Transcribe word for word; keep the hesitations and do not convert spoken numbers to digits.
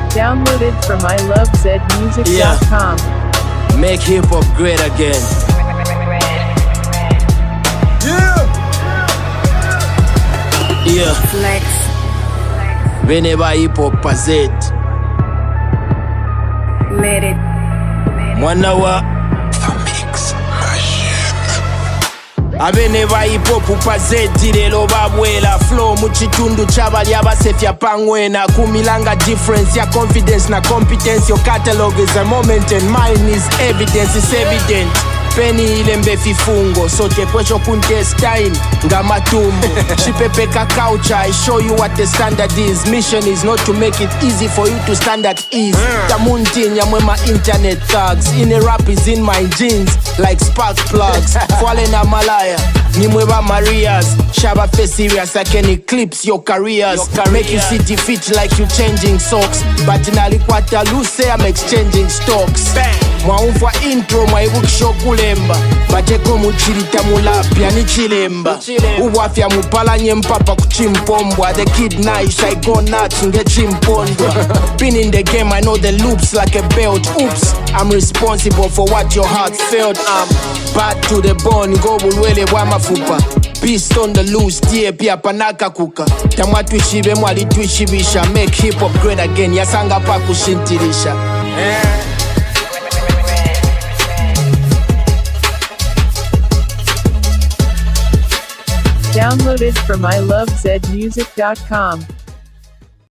Downloaded from I love zed music dot com. Yeah. Make hip hop great again. Yeah. Yeah. Flex. Whenever hip hop pazet. Let it. Mwana wa Famix Abeneva hip hop pazeti lelo babwela flow mu kitundu ky'abali abasefya pangwena kumilanga difference ya confidence na competence. Your catalog is a moment and mine is evidence. It's evident Penny ilembe fifungo sote kwecho kuntestain ngamatumbo chipepeka culture. I show you what the standard is. Mission is not to make it easy for you to stand at ease. Tamunti nyamwema internet thugs. In a rap is in my jeans like spark plugs. Kwale na malaya nimweba Marias. Shaba face serious I can eclipse your careers, your career. Make you see defeat like you changing socks. But nalikwata loose I'm exchanging stocks. Mwaumfwa intro mwaibukisho kulemba bateko muchilita mulapya ni chilemba uwafya mupalanye mpapa kuchimpombwa. The kid nice I go nuts nge chimpondwa. Been in the game I know the loops like a belt. Oops, I'm responsible for what your heart felt. I'm bad to the bone go bulwele bwa mafupa. Beast on the loose tie pia panaka kuka. Tamwa tuishibe mwali tuishibisha. Make hip hop great again yasanga pa kushintirisha. Yeah. Downloaded from I love zed music dot com.